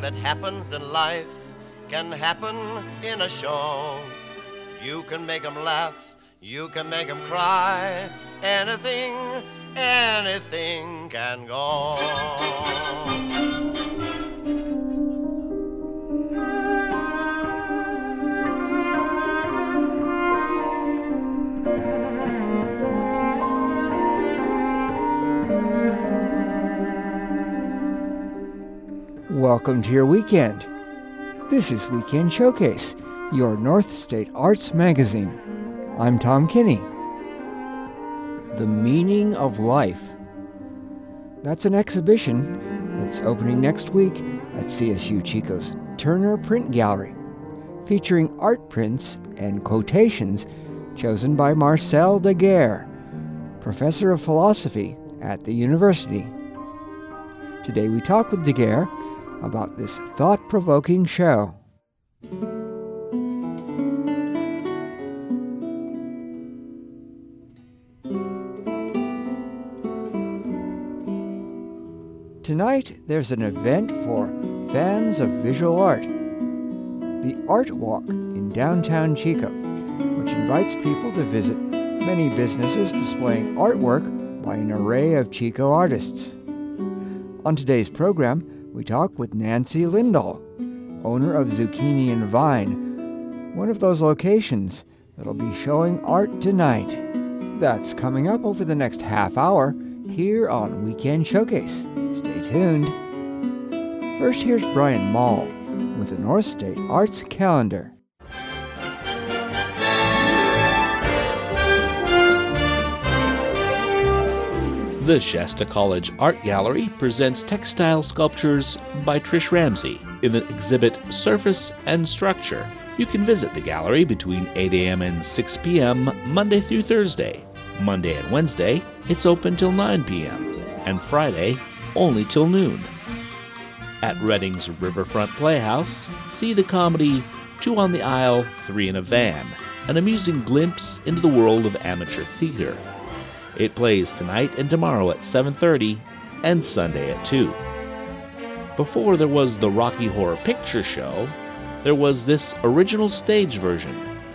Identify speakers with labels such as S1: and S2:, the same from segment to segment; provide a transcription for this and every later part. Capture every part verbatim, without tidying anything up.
S1: that happens in life can happen in a show. You can make 'em laugh, you can make 'em cry. Anything, anything can go.
S2: Welcome to your weekend. This is Weekend Showcase, your North State Arts magazine. I'm Tom Kinney. The Meaning of Life. That's an exhibition that's opening next week at C S U Chico's Turner Print Gallery, featuring art prints and quotations chosen by Marcel Daguerre, professor of philosophy at the university. Today we talk with Daguerre about this thought-provoking show. Tonight, there's an event for fans of visual art, the Art Walk in downtown Chico, which invites people to visit many businesses displaying artwork by an array of Chico artists. On today's program, we talk with Nancy Lindahl, owner of Zucchini and Vine, one of those locations that'll be showing art tonight. That's coming up over the next half hour here on Weekend Showcase. Stay tuned. First, here's Brian Mall with the North State Arts Calendar.
S3: The Shasta College Art Gallery presents textile sculptures by Trish Ramsey in the exhibit Surface and Structure. You can visit the gallery between eight a.m. and six p.m. Monday through Thursday. Monday and Wednesday, it's open till nine p.m. and Friday, only till noon. At Redding's Riverfront Playhouse, see the comedy Two on the Aisle, Three in a Van, an amusing glimpse into the world of amateur theater. It plays tonight and tomorrow at seven thirty and Sunday at two. Before there was the Rocky Horror Picture Show, there was this original stage version.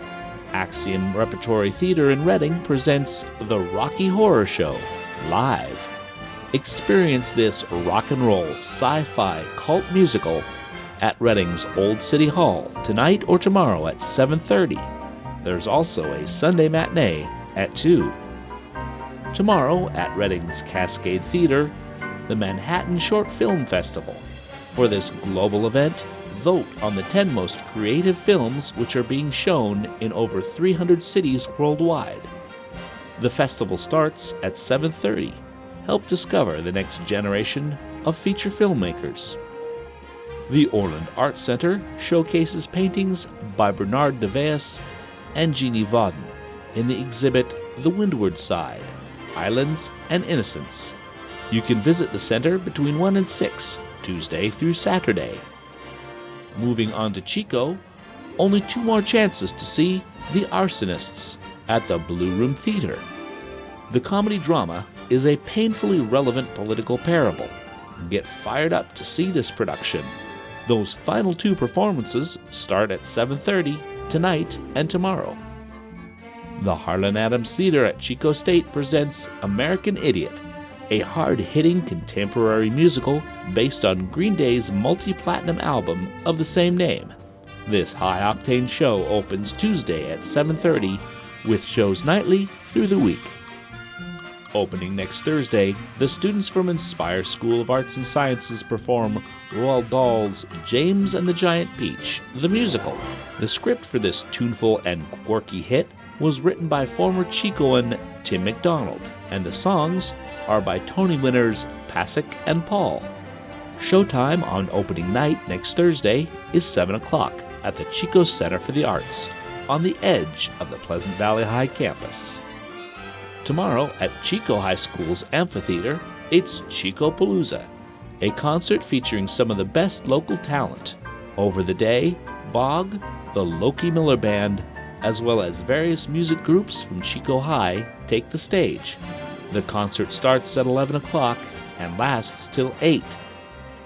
S3: Axiom Repertory Theater in Redding presents the Rocky Horror Show live. Experience this rock and roll sci-fi cult musical at Redding's Old City Hall tonight or tomorrow at seven thirty. There's also a Sunday matinee at two. Tomorrow at Redding's Cascade Theater, the Manhattan Short Film Festival. For this global event, vote on the ten most creative films which are being shown in over three hundred cities worldwide. The festival starts at seven thirty. Help discover the next generation of feature filmmakers. The Orland Art Center showcases paintings by Bernard Deveas and Jeannie Vauden in the exhibit The Windward Side, Islands and Innocence. You can visit the center between one and six, Tuesday through Saturday. Moving on to Chico, only two more chances to see The Arsonists at the Blue Room Theater. The comedy drama is a painfully relevant political parable. Get fired up to see this production. Those final two performances start at seven thirty tonight and tomorrow. The Harlan Adams Theater at Chico State presents American Idiot, a hard-hitting contemporary musical based on Green Day's multi-platinum album of the same name. This high-octane show opens Tuesday at seven thirty with shows nightly through the week. Opening next Thursday, the students from Inspire School of Arts and Sciences perform Roald Dahl's James and the Giant Peach, the musical. The script for this tuneful and quirky hit was written by former Chicoan Tim McDonald, and the songs are by Tony winners Pasek and Paul. Showtime on opening night next Thursday is seven o'clock at the Chico Center for the Arts, on the edge of the Pleasant Valley High campus. Tomorrow at Chico High School's amphitheater, it's Chico-Palooza, a concert featuring some of the best local talent. Over the day, Bog, the Loki Miller Band, as well as various music groups from Chico High take the stage. The concert starts at eleven o'clock and lasts till eight.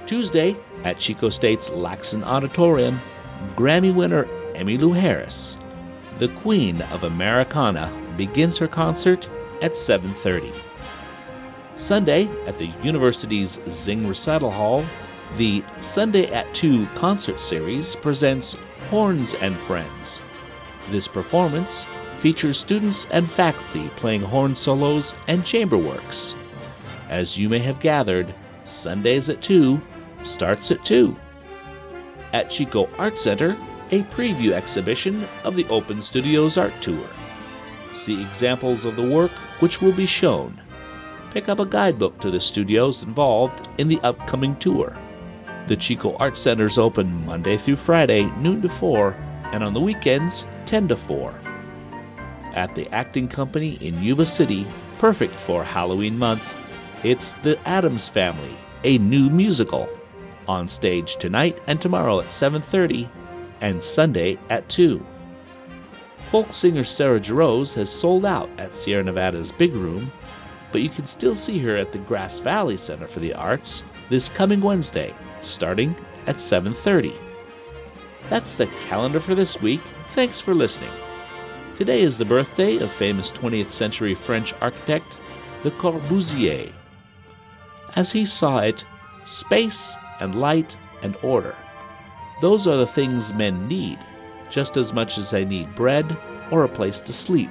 S3: Tuesday, at Chico State's Laxon Auditorium, Grammy winner Emmylou Harris, the Queen of Americana, begins her concert at seven thirty. Sunday, at the university's Zing Recital Hall, the Sunday at two concert series presents Horns and Friends. This performance features students and faculty playing horn solos and chamber works. As you may have gathered, Sundays at two starts at two. At Chico Art Center, a preview exhibition of the Open Studios Art Tour. See examples of the work which will be shown. Pick up a guidebook to the studios involved in the upcoming tour. The Chico Art Center's open Monday through Friday, noon to four, and on the weekends, ten to four. At the Acting Company in Yuba City, perfect for Halloween month, it's The Addams Family, a new musical. On stage tonight and tomorrow at seven thirty, and Sunday at two. Folk singer Sarah Jarosz has sold out at Sierra Nevada's Big Room, but you can still see her at the Grass Valley Center for the Arts this coming Wednesday, starting at seven thirty. That's the calendar for this week. Thanks for listening. Today is the birthday of famous twentieth century French architect Le Corbusier. As he saw it, space and light and order, those are the things men need, just as much as they need bread or a place to sleep.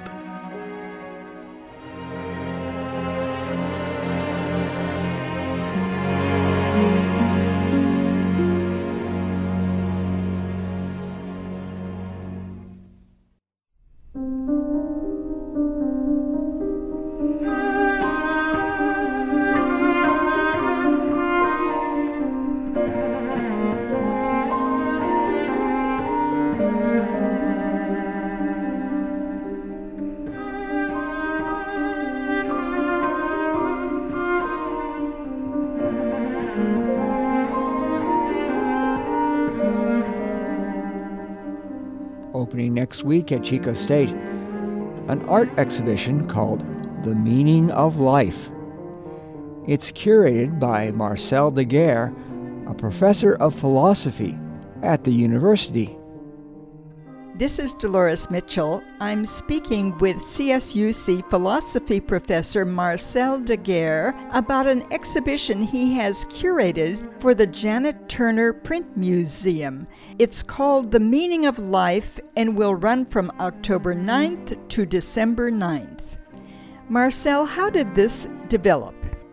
S2: Opening next week at Chico State, an art exhibition called The Meaning of Life. It's curated by Marcel Daguerre, a professor of philosophy at the university.
S4: This is Dolores Mitchell. I'm speaking with C S U C philosophy professor Marcel Daguerre about an exhibition he has curated for the Janet Turner Print Museum. It's called The Meaning of Life and will run from October ninth to December ninth. Marcel, how did this develop?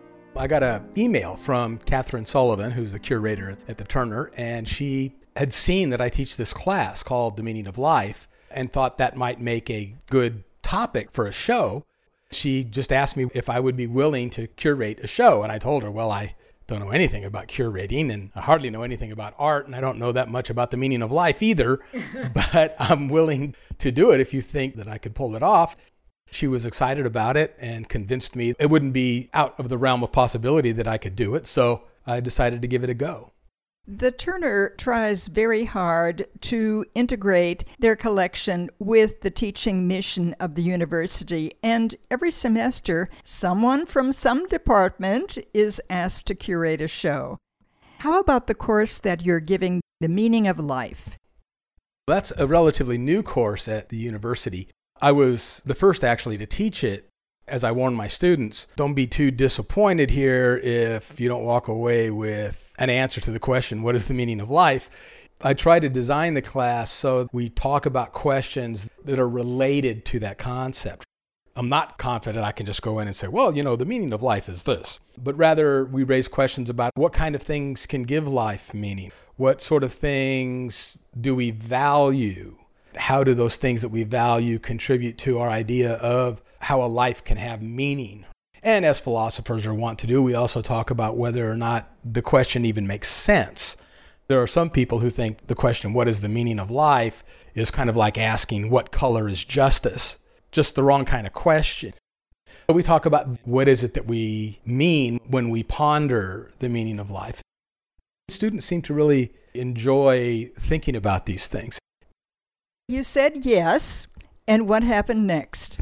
S5: I got an email from Catherine Sullivan, who's the curator at the Turner, and she had seen that I teach this class called The Meaning of Life and thought that might make a good topic for a show. She just asked me if I would be willing to curate a show, and I told her, well, I don't know anything about curating, and I hardly know anything about art, and I don't know that much about the meaning of life either, but I'm willing to do it if you think that I could pull it off. She was excited about it and convinced me it wouldn't be out of the realm of possibility that I could do it, so I decided to give it a go.
S4: The Turner tries very hard to integrate their collection with the teaching mission of the university, and every semester, someone from some department is asked to curate a show. How about the course that you're giving, The Meaning of Life?
S5: That's a relatively new course at the university. I was the first actually to teach it. As I warn my students, don't be too disappointed here if you don't walk away with an answer to the question, what is the meaning of life? I try to design the class so we talk about questions that are related to that concept. I'm not confident I can just go in and say, well, you know, the meaning of life is this. But rather, we raise questions about what kind of things can give life meaning? What sort of things do we value? How do those things that we value contribute to our idea of how a life can have meaning? And as philosophers are wont to do, we also talk about whether or not the question even makes sense. There are some people who think the question, what is the meaning of life, is kind of like asking, what color is justice? Just the wrong kind of question. So we talk about what is it that we mean when we ponder the meaning of life. Students seem to really enjoy thinking about these things.
S4: You said yes, and what happened next?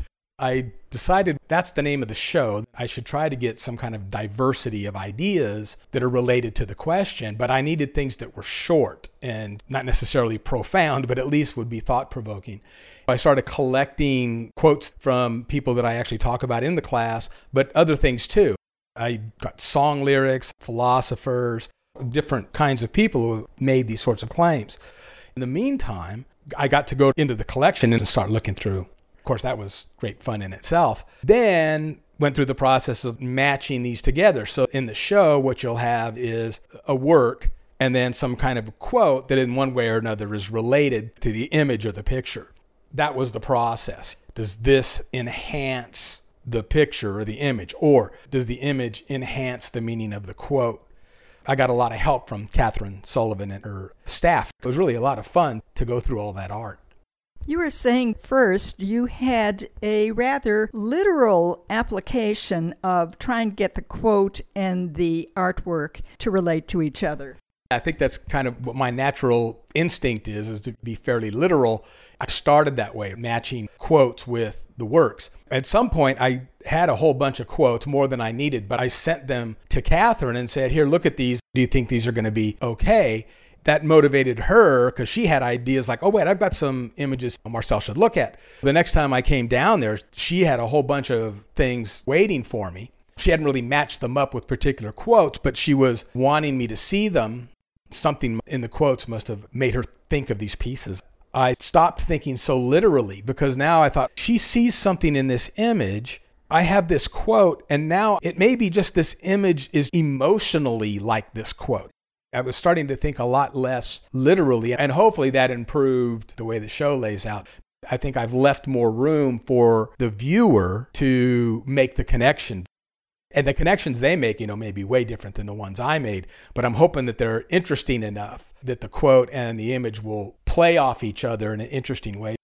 S5: I decided that's the name of the show. I should try to get some kind of diversity of ideas that are related to the question, but I needed things that were short and not necessarily profound, but at least would be thought-provoking. I started collecting quotes from people that I actually talk about in the class, but other things too. I got song lyrics, philosophers, different kinds of people who made these sorts of claims. In the meantime, I got to go into the collection and start looking through. Of course, that was great fun in itself. Then went through the process of matching these together. So in the show, what you'll have is a work and then some kind of quote that in one way or another is related to the image or the picture. That was the process. Does this enhance the picture or the image? Or does the image enhance the meaning of the quote? I got a lot of help from Catherine Sullivan and her staff. It was really a lot of fun to go through all that art.
S4: You were saying first you had a rather literal application of trying to get the quote and the artwork to relate to each other.
S5: I think that's kind of what my natural instinct is, is to be fairly literal. I started that way, matching quotes with the works. At some point, I had a whole bunch of quotes, more than I needed, but I sent them to Catherine and said, here, look at these. Do you think these are going to be okay? That motivated her because she had ideas like, oh, wait, I've got some images Marcel should look at. The next time I came down there, she had a whole bunch of things waiting for me. She hadn't really matched them up with particular quotes, but she was wanting me to see them. Something in the quotes must have made her think of these pieces. I stopped thinking so literally because now I thought she sees something in this image. I have this quote, and now it may be just this image is emotionally like this quote. I was starting to think a lot less literally, and hopefully that improved the way the show lays out. I think I've left more room for the viewer to make the connection. And the connections they make, you know, may be way different than the ones I made, but I'm hoping that they're interesting enough that the quote and the image will play off each other in an interesting way.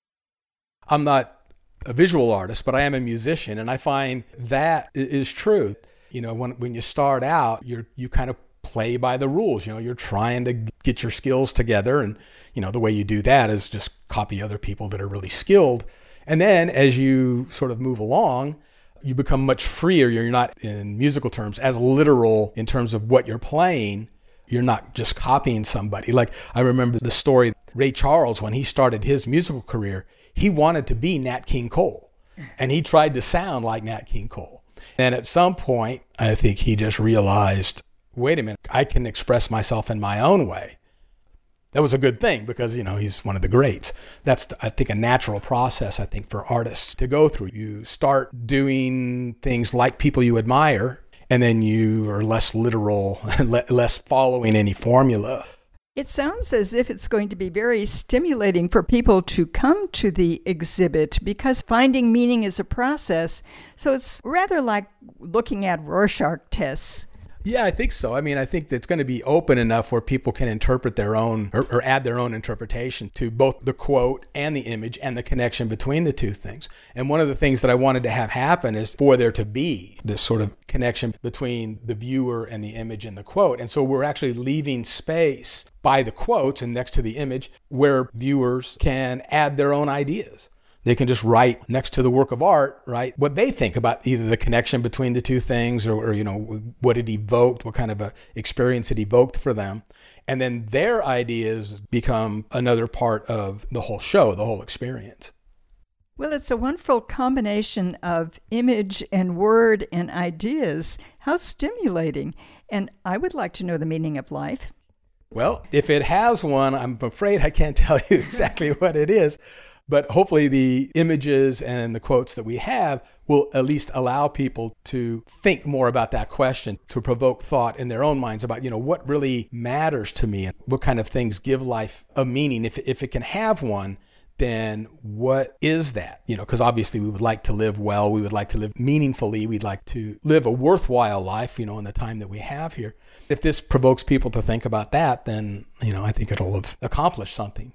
S5: I'm not a visual artist, but I am a musician, and I find that is true. You know, when when you start out, you're you kind of play by the rules. You know, you're trying to get your skills together, and you know the way you do that is just copy other people that are really skilled. And then as you sort of move along, you become much freer. You're not, in musical terms, as literal in terms of what you're playing. You're not just copying somebody. Like I remember the story, Ray Charles, when he started his musical career, he wanted to be Nat King Cole, and he tried to sound like Nat King Cole. And at some point, I think he just realized, wait a minute, I can express myself in my own way. That was a good thing because, you know, he's one of the greats. That's, I think, a natural process, I think, for artists to go through. You start doing things like people you admire, and then you are less literal and less following any formula.
S4: It sounds as if it's going to be very stimulating for people to come to the exhibit because finding meaning is a process. So it's rather like looking at Rorschach tests.
S5: Yeah, I think so. I mean, I think it's going to be open enough where people can interpret their own or, or add their own interpretation to both the quote and the image and the connection between the two things. And one of the things that I wanted to have happen is for there to be this sort of connection between the viewer and the image and the quote. And so we're actually leaving space by the quotes and next to the image where viewers can add their own ideas. They can just write next to the work of art, right, what they think about either the connection between the two things or, or you know, what it evoked, what kind of a experience it evoked for them. And then their ideas become another part of the whole show, the whole experience.
S4: Well, it's a wonderful combination of image and word and ideas. How stimulating. And I would like to know the meaning of life.
S5: Well, if it has one, I'm afraid I can't tell you exactly what it is. But hopefully the images and the quotes that we have will at least allow people to think more about that question, to provoke thought in their own minds about, you know, what really matters to me and what kind of things give life a meaning. If if it can have one, then what is that? You know, because obviously we would like to live well. We would like to live meaningfully. We'd like to live a worthwhile life, you know, in the time that we have here. If this provokes people to think about that, then, you know, I think it'll have accomplished something.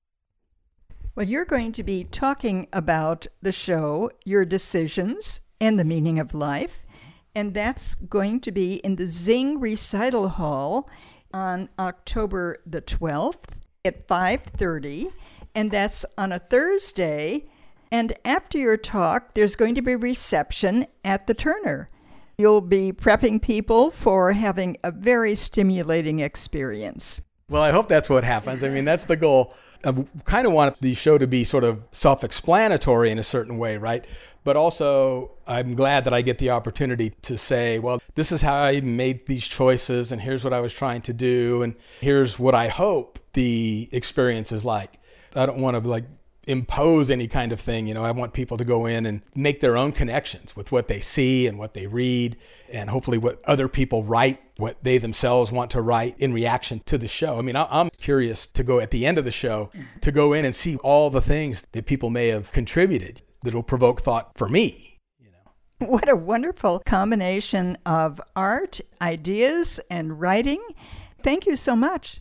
S4: Well, you're going to be talking about the show, your decisions, and the meaning of life. And that's going to be in the Zing Recital Hall on October the twelfth at five thirty. And that's on a Thursday. And after your talk, there's going to be a reception at the Turner. You'll be prepping people for having a very stimulating experience.
S5: Well, I hope that's what happens. I mean, that's the goal. I kind of want the show to be sort of self-explanatory in a certain way, right? But also, I'm glad that I get the opportunity to say, well, this is how I made these choices, and here's what I was trying to do, and here's what I hope the experience is like. I don't want to like impose any kind of thing. You know, I want people to go in and make their own connections with what they see and what they read, and hopefully what other people write, what they themselves want to write in reaction to the show. I mean, I'm curious to go at the end of the show to go in and see all the things that people may have contributed that will provoke thought for me. You know,
S4: what a wonderful combination of art, ideas, and writing. Thank you so much.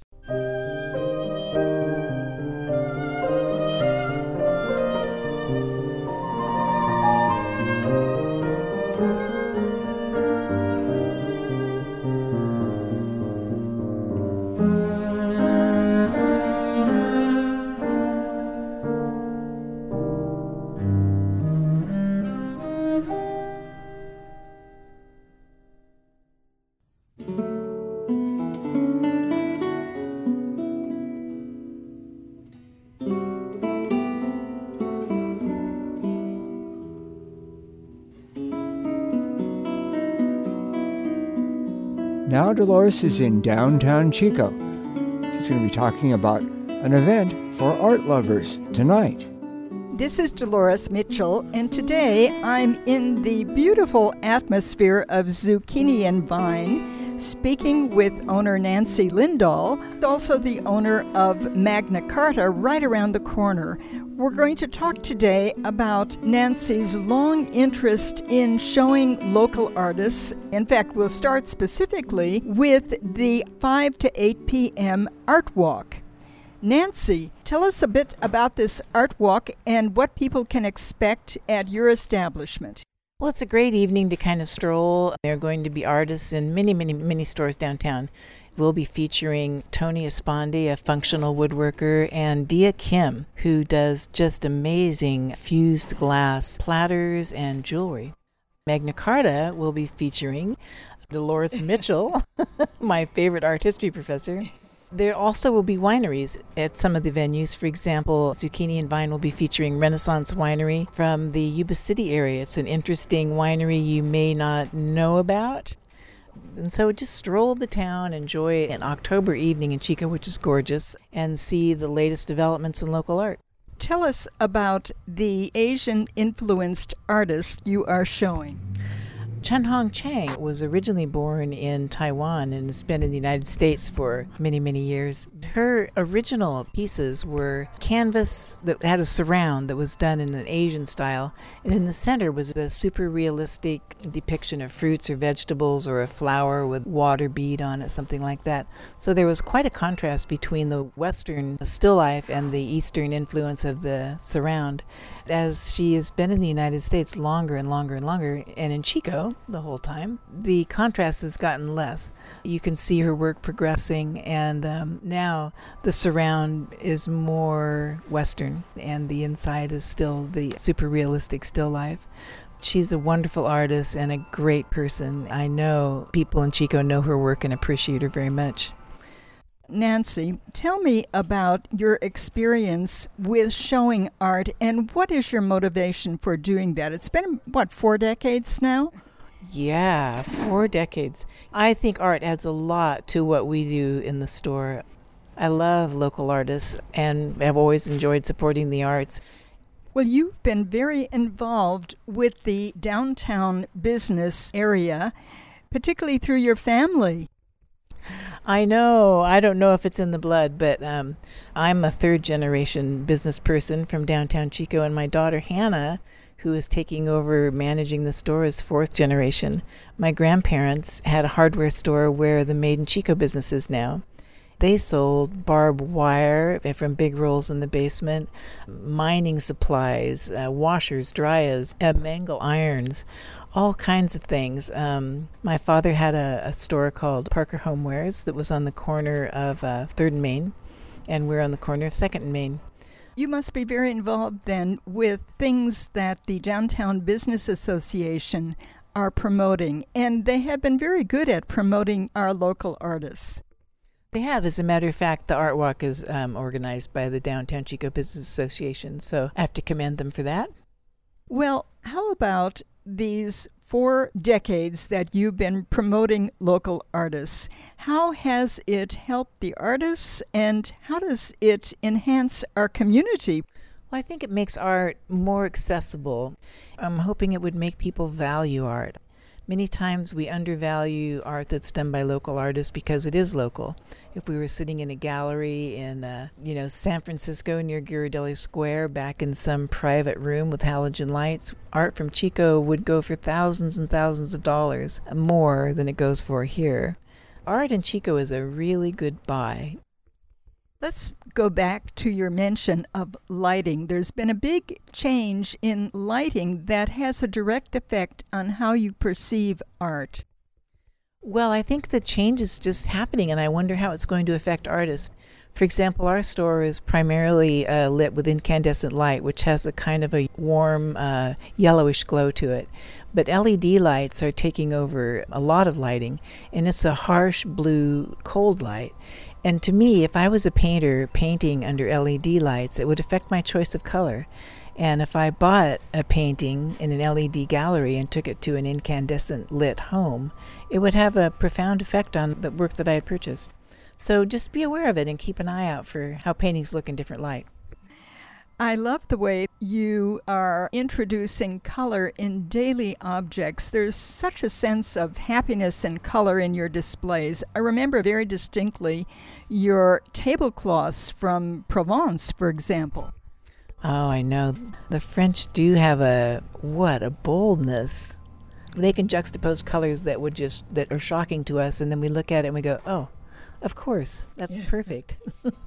S2: Now Dolores is in downtown Chico. She's going to be talking about an event for art lovers tonight.
S4: This is Dolores Mitchell, and today I'm in the beautiful atmosphere of Zucchini and Vine, speaking with owner Nancy Lindahl, also the owner of Magna Carta right around the corner. We're going to talk today about Nancy's long interest in showing local artists. In fact, we'll start specifically with the five to eight p.m. Art Walk. Nancy, tell us a bit about this art walk and what people can expect at your establishment.
S6: Well, it's a great evening to kind of stroll. There are going to be artists in many, many, many stores downtown. We'll be featuring Tony Espondi, a functional woodworker, and Dia Kim, who does just amazing fused glass platters and jewelry. Magna Carta will be featuring Dolores Mitchell, my favorite art history professor. There also will be wineries at some of the venues. For example, Zucchini and Vine will be featuring Renaissance Winery from the Yuba City area. It's an interesting winery you may not know about. And so just stroll the town, enjoy an October evening in Chico, which is gorgeous, and see the latest developments in local art.
S4: Tell us about the Asian-influenced artists you are showing.
S6: Chen Hong Chang was originally born in Taiwan and has been in the United States for many, many years. Her original pieces were canvas that had a surround that was done in an Asian style, and in the center was a super realistic depiction of fruits or vegetables or a flower with water bead on it, something like that. So there was quite a contrast between the Western still life and the Eastern influence of the surround. As she has been in the United States longer and longer and longer, and in Chico the whole time, the contrast has gotten less. You can see her work progressing, and um, now the surround is more Western, and the inside is still the super realistic still life. She's a wonderful artist and a great person. I know people in Chico know her work and appreciate her very much.
S4: Nancy, tell me about your experience with showing art and what is your motivation for doing that? It's been, what, four decades now?
S6: Yeah, four decades. I think art adds a lot to what we do in the store. I love local artists and have always enjoyed supporting the arts.
S4: Well, you've been very involved with the downtown business area, particularly through your family.
S6: I know. I don't know if it's in the blood, but um, I'm a third-generation business person from downtown Chico, and my daughter Hannah, who is taking over managing the store, is fourth generation. My grandparents had a hardware store where the Made in Chico business is now. They sold barbed wire from big rolls in the basement, mining supplies, uh, washers, dryers, uh, mangle irons, all kinds of things. Um, my father had a, a store called Parker Homewares that was on the corner of uh, third and Main, and we're on the corner of second and Main.
S4: You must be very involved then with things that the Downtown Business Association are promoting, and they have been very good at promoting our local artists.
S6: They have. As a matter of fact, the Art Walk is um, organized by the Downtown Chico Business Association, so I have to commend them for that.
S4: Well, how about these four decades that you've been promoting local artists? How has it helped the artists, and how does it enhance our community?
S6: Well, I think it makes art more accessible. I'm hoping it would make people value art. Many times we undervalue art that's done by local artists because it is local. If we were sitting in a gallery in, uh, you know, San Francisco near Ghirardelli Square, back in some private room with halogen lights, art from Chico would go for thousands and thousands of dollars more than it goes for here. Art in Chico is a really good buy.
S4: Let's go back to your mention of lighting. There's been a big change in lighting that has a direct effect on how you perceive art.
S6: Well, I think the change is just happening, and I wonder how it's going to affect artists. For example, our store is primarily uh, lit with incandescent light, which has a kind of a warm uh, yellowish glow to it. But L E D lights are taking over a lot of lighting, and it's a harsh blue, cold light. And to me, if I was a painter painting under L E D lights, it would affect my choice of color. And if I bought a painting in an L E D gallery and took it to an incandescent lit home, it would have a profound effect on the work that I had purchased. So just be aware of it and keep an eye out for how paintings look in different light.
S4: I love the way you are introducing color in daily objects. There's such a sense of happiness and color in your displays. I remember very distinctly your tablecloths from Provence, for example.
S6: Oh, I know. The French do have a, what, a boldness. They can juxtapose colors that would just, that are shocking to us, and then we look at it and we go, oh, of course, that's yeah. perfect.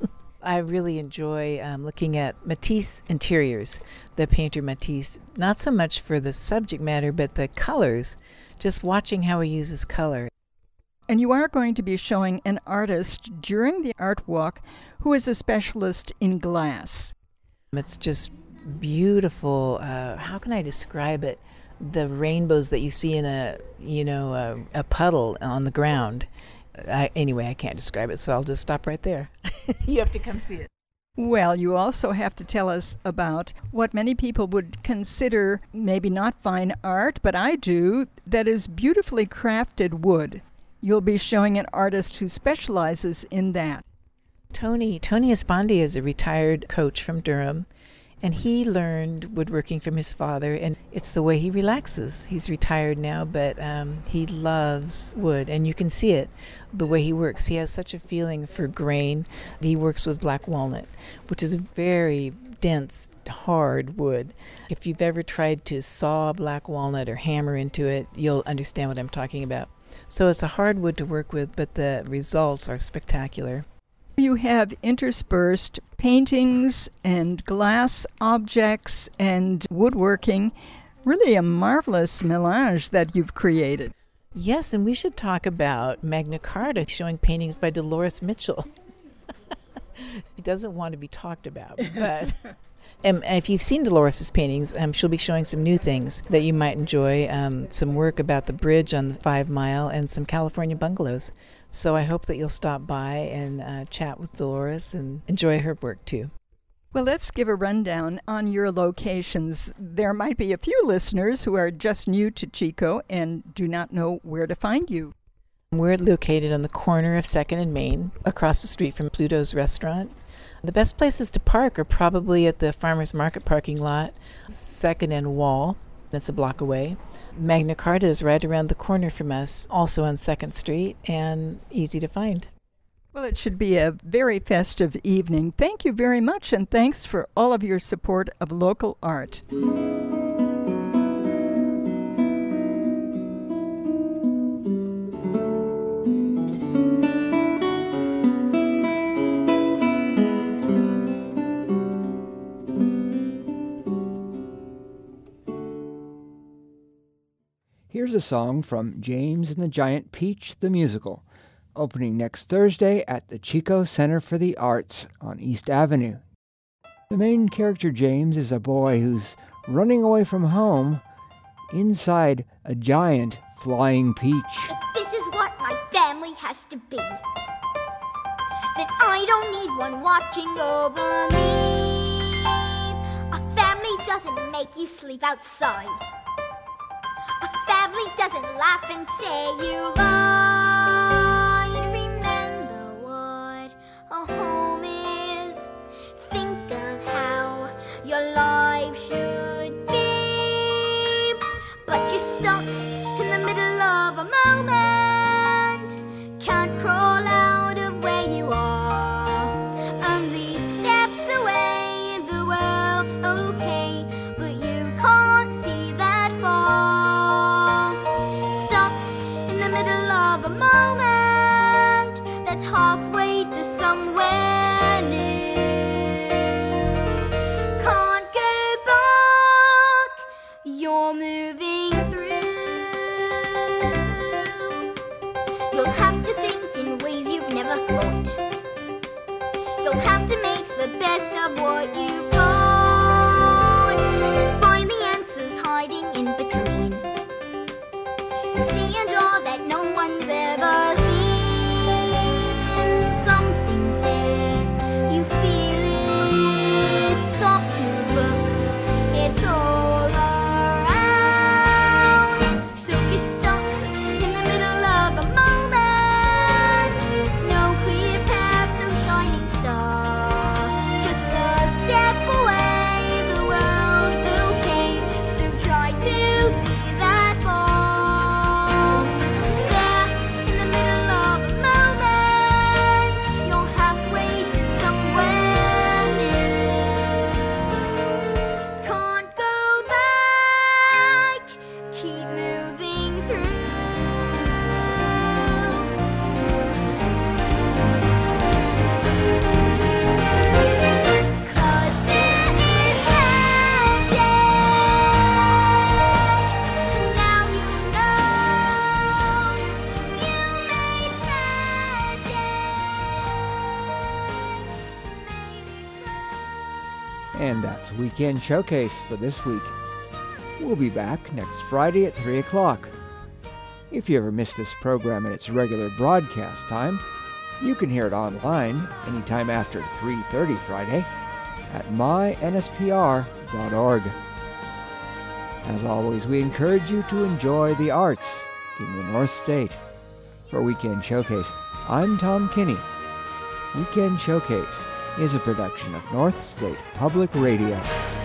S6: I really enjoy um, looking at Matisse interiors, the painter Matisse, not so much for the subject matter, but the colors, just watching how he uses color.
S4: And you are going to be showing an artist during the art walk who is a specialist in glass.
S6: It's just beautiful. Uh, how can I describe it? The rainbows that you see in a, you know, a, a puddle on the ground. I, anyway, I can't describe it, so I'll just stop right there. You have to come see it.
S4: Well, you also have to tell us about what many people would consider maybe not fine art, but I do, that is beautifully crafted wood. You'll be showing an artist who specializes in that.
S6: Tony, Tony Espondi is a retired coach from Durham, and he learned woodworking from his father, and it's the way he relaxes. He's retired now, but um, he loves wood, and you can see it, the way he works. He has such a feeling for grain. He works with black walnut, which is a very dense, hard wood. If you've ever tried to saw black walnut or hammer into it, you'll understand what I'm talking about. So it's a hard wood to work with, but the results are spectacular.
S4: You have interspersed paintings and glass objects and woodworking. Really a marvelous melange that you've created.
S6: Yes, and we should talk about Magna Carta showing paintings by Dolores Mitchell. She doesn't want to be talked about, but and if you've seen Dolores' paintings, um, she'll be showing some new things that you might enjoy, um, some work about the bridge on the Five Mile and some California bungalows. So I hope that you'll stop by and uh, chat with Dolores and enjoy her work too.
S4: Well, let's give a rundown on your locations. There might be a few listeners who are just new to Chico and do not know where to find you.
S6: We're located on the corner of second and Main, across the street from Pluto's restaurant. The best places to park are probably at the Farmers Market parking lot, second and Wall. That's a block away. Magna Carta is right around the corner from us, also on second Street, and easy to find.
S4: Well, it should be a very festive evening. Thank you very much, and thanks for all of your support of local art.
S2: Here's a song from James and the Giant Peach, the musical, opening next Thursday at the Chico Center for the Arts on East Avenue. The main character, James, is a boy who's running away from home inside a giant flying peach.
S7: If this is what my family has to be, then I don't need one watching over me. A family doesn't make you sleep outside. A family doesn't laugh and say you lied. Remember what a home is. Think of how your life should be. But you're stuck in the middle of a moment. Can't crawl out of where you are. Only steps away, the world's okay, but you can't see that far. Stuck in the middle of a moment that's halfway to somewhere new. Can't go back, you're moving through. You'll have to think in ways you've never thought. You'll have to make the best of what you've got. Find the answers hiding in between. See a door that no one's ever seen. Something's there, you feel it. Stop to look, it's all around. So you're stuck in the middle of a moment. No clear path, no shining star. Just a step away, the world's okay. So try to see that far. There, in the middle of a moment, you're halfway to somewhere new. Can't go back, keep moving through. 'Cause there is magic, and now you know you made magic, made it grow.
S2: And that's Weekend Showcase for this week. We'll be back next Friday at three o'clock. If you ever miss this program at its regular broadcast time, you can hear it online anytime after three thirty Friday at my N S P R dot org. As always, we encourage you to enjoy the arts in the North State. For Weekend Showcase, I'm Tom Kinney. Weekend Showcase is a production of North State Public Radio.